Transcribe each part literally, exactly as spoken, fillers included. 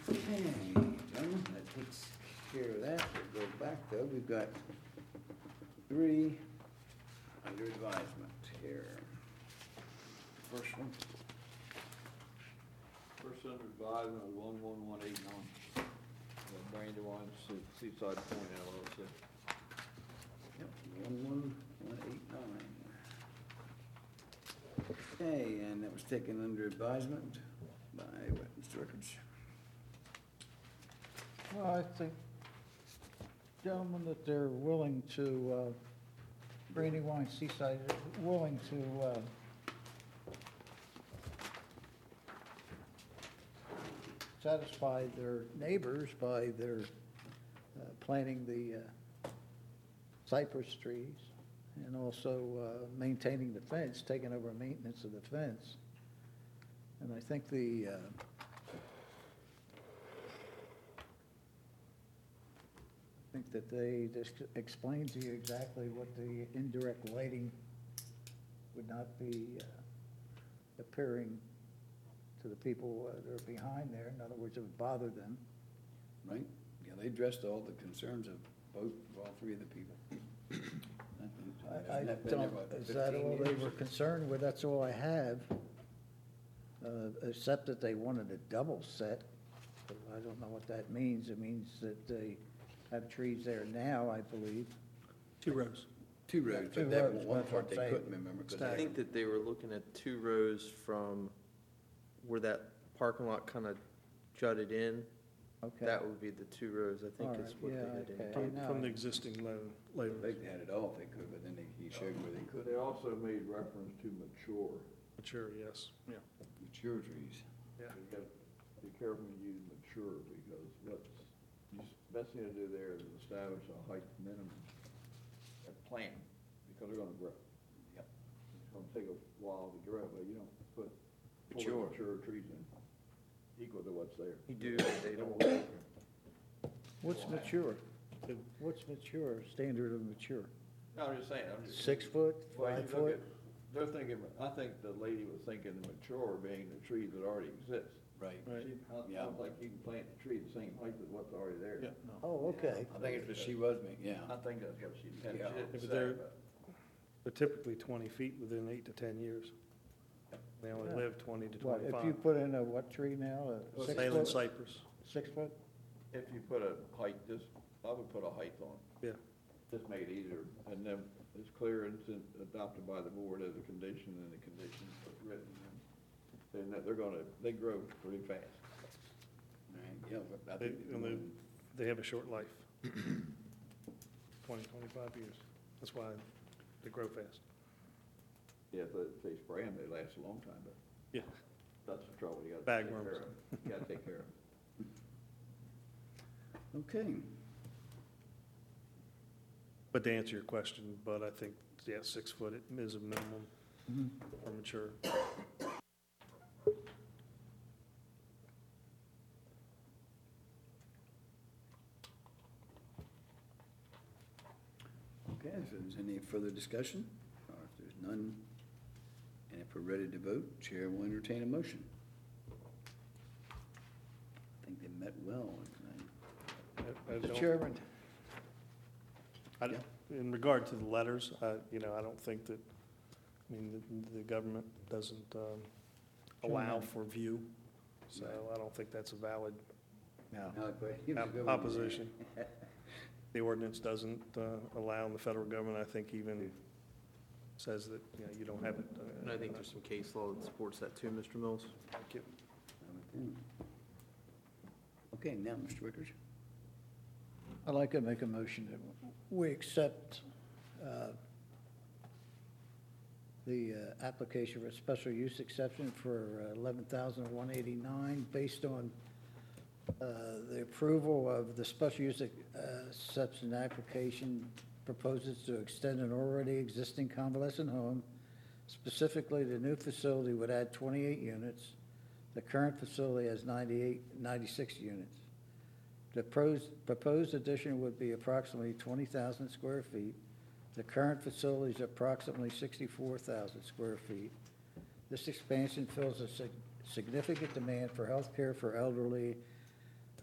Okay, gentlemen, that takes care of that. We'll go back though. We've got three under advisement here. First one. First under advisement, one one one eight nine. Brandywine Seaside Point L L C. Yep, one one one eight nine. Okay, and that was taken under advisement by what, Mister Rickards? Well, I think, gentlemen, that they're willing to, uh, Brandywine Seaside, is willing to, uh, satisfy their neighbors by their uh, planting the uh, cypress trees and also uh, maintaining the fence, taking over maintenance of the fence. And I think the, uh, I think that they just explained to you exactly what the indirect lighting would not be uh, appearing to the people uh, that are behind there. In other words, it would bother them. Right? Yeah, they addressed all the concerns of both, all three of the people. I, I Hasn't that been there, don't, what, is that fifteen all they years? were concerned with? That's all I have. Uh, except that they wanted a double set. But I don't know what that means. It means that they have trees there now, I believe. Two rows. Two roads, Two but that roads, one that's part what they I'm saying. couldn't remember. 'cause I they- think that they were looking at two rows from where that parking lot kind of jutted in. Okay. That would be the two rows, I think All is right, what they yeah, had okay. in. From, now from I- the existing low, low. They had it all if they could, but then they, he showed where they But couldn't. they also made reference to mature. Mature, yes, yeah. Mature trees. Yeah. You got to be careful when you use mature, because what's, the best thing to do there is establish a height minimum at planting, because they're gonna grow. Yep. It's gonna take a while to grow, but you don't put Mature. fully mature trees in equal to what's there. You do, they don't. What's mature? What's mature, standard of mature? No, I'm just saying, I'm just. Six foot, Well, you five look foot? at- They're thinking, I think the lady was thinking the mature being the trees that already exist. Right. Right. She- I Yeah. don't think you can plant the tree the same height as what's already there. Yeah. Oh, okay. I think it's what she was making, yeah. I think that's what she intended. Yeah. She didn't If say, they're- but- They're typically twenty feet within eight to ten years. They only Yeah. live twenty to What, if you twenty-five. put in a what tree now, a six Salem foot? cypress, Six foot? If you put a height, just, I would put a height on it. yeah. Just make it easier, and then it's clear and it's adopted by the board as a condition, and the condition is written, and then that they're gonna, they grow pretty fast. Right, yeah, but I They, think. and they, they have a short life. Twenty, twenty-five years. That's why they grow fast. Yeah, if they- if they spray them, they last a long time, but Yeah. that's the trouble, you gotta take care Bagworms. of them. You gotta take care of them. Okay, But to answer your question, but I think, yeah, six foot is a minimum for mature. okay, if there's any further discussion, or if there's none, and if we're ready to vote, Chair will entertain a motion. I think they met well tonight. I- I Mister don't- Chairman, I don't- In regard to the letters, I, you know, I don't think that, I mean, the, the government doesn't um, allow for view, so I don't think that's a valid no. Now, go ahead. Give us a op- good one. opposition. The ordinance doesn't uh, allow, and the federal government, I think, even says that, you know, you don't have it. uh, And I think there's some case law that supports that too, Mister Mills. Thank you. Okay, now, Mister Wickers. I'd like to make a motion that we accept uh, the uh, application for a special use exception for eleven thousand one eighty-nine based on uh, the approval of the special use uh, exception application proposes to extend an already existing convalescent home. Specifically, the new facility would add twenty-eight units. The current facility has ninety-eight, ninety-six units. The pros- proposed addition would be approximately twenty thousand square feet. The current facility is approximately sixty-four thousand square feet. This expansion fills a sig- significant demand for health care for elderly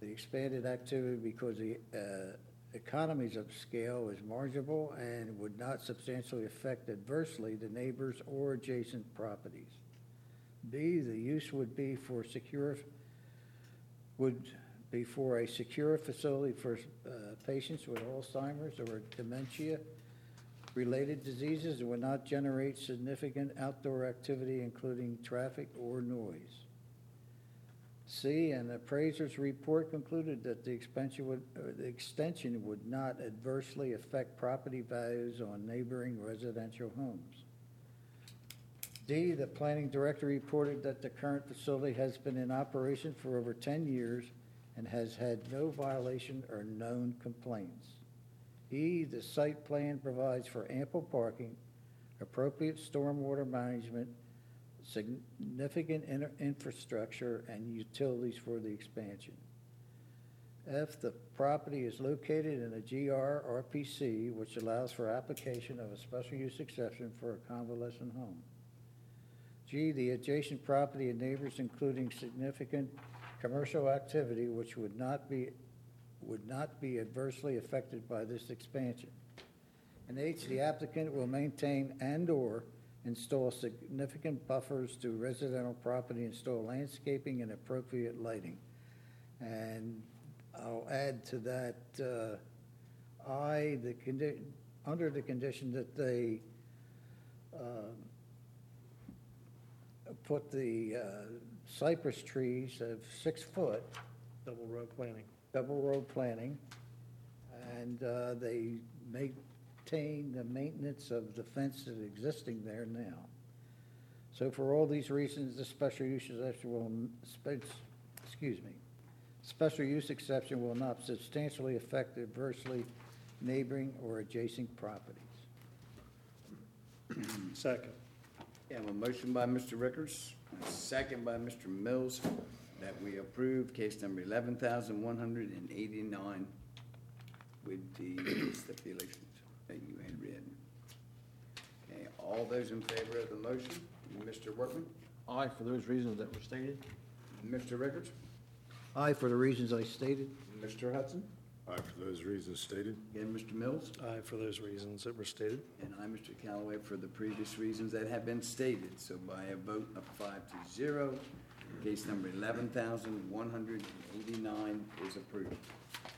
The expanded activity because the uh, economies of scale is marginal and would not substantially affect adversely the neighbors or adjacent properties. B, the use would be for secure, would be for a secure facility for uh, patients with Alzheimer's or dementia-related diseases and would not generate significant outdoor activity, including traffic or noise. C, an appraiser's report concluded that the expansion would, or the extension would not adversely affect property values on neighboring residential homes. D, the planning director reported that the current facility has been in operation for over ten years and has had no violation or known complaints. E, the site plan provides for ample parking, appropriate stormwater management, significant inter- infrastructure, and utilities for the expansion. F, the property is located in a G R R P C, which allows for application of a special use exception for a convalescent home. G, the adjacent property and neighbors, including significant commercial activity, which would not be would not be adversely affected by this expansion. And H, the applicant will maintain and/or install significant buffers to residential property, install landscaping and appropriate lighting. And I'll add to that, uh, I, the condi- under the condition that they um, put the uh, cypress trees of six foot, Double row planning. double row planting, and uh, they maintain the maintenance of the fence that's existing there now. So for all these reasons, the special use exception will, spe- excuse me, special use exception will not substantially affect adversely neighboring or adjacent properties. Second. We have a motion by Mister Rickers, a second by Mister Mills, that we approve case number eleven thousand one hundred eighty-nine with the stipulations that you had read. Okay, all those in favor of the motion, Mister Workman, Aye, for those reasons that were stated. Mister Rickers, Aye, for the reasons I stated. Mister Hudson, Aye, for those reasons stated. again, Mister Mills, Aye, for those reasons that were stated. and I, Mister Callaway, for the previous reasons that have been stated. So by a vote of five to zero, case number eleven thousand one hundred eighty-nine is approved.